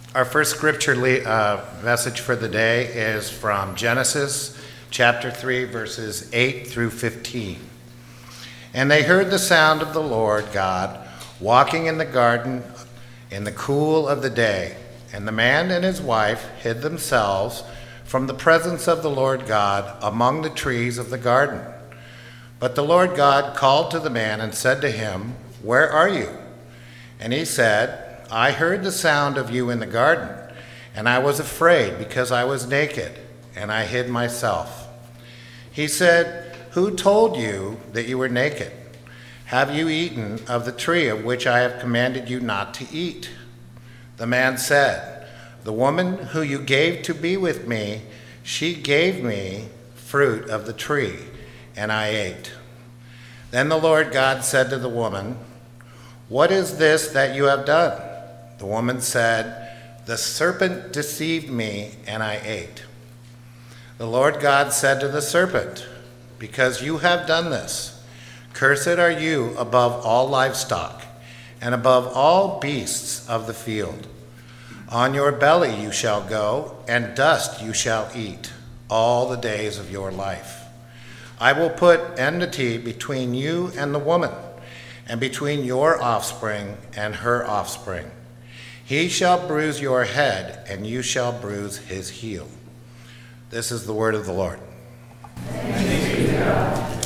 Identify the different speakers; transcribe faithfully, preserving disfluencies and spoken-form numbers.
Speaker 1: Our first scripture le- uh, message for the day is from Genesis chapter three, verses eight through fifteen. And they heard the sound of the Lord God walking in the garden in the cool of the day. And the man and his wife hid themselves from the presence of the Lord God among the trees of the garden. But the Lord God called to the man and said to him, "Where are you?" And he said, "I heard the sound of you in the garden, and I was afraid because I was naked, and I hid myself." He said, "Who told you that you were naked? Have you eaten of the tree of which I have commanded you not to eat?" The man said, "The woman who you gave to be with me, she gave me fruit of the tree, and I ate." Then the Lord God said to the woman, "What is this that you have done?" The woman said, "The serpent deceived me, and I ate." The Lord God said to the serpent, "Because you have done this, cursed are you above all livestock, and above all beasts of the field. On your belly you shall go, and dust you shall eat all the days of your life. I will put enmity between you and the woman, and between your offspring and her offspring. He shall bruise your head, and you shall bruise his heel." This is the word of the Lord.
Speaker 2: Thanks be to God.